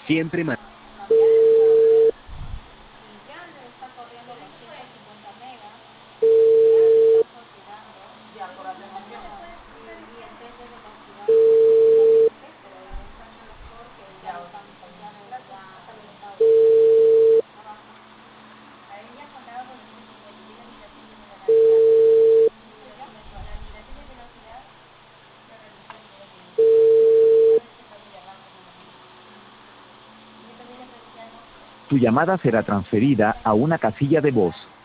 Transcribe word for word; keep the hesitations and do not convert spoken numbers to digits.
Siempre más. Tu llamada será transferida a una casilla de voz.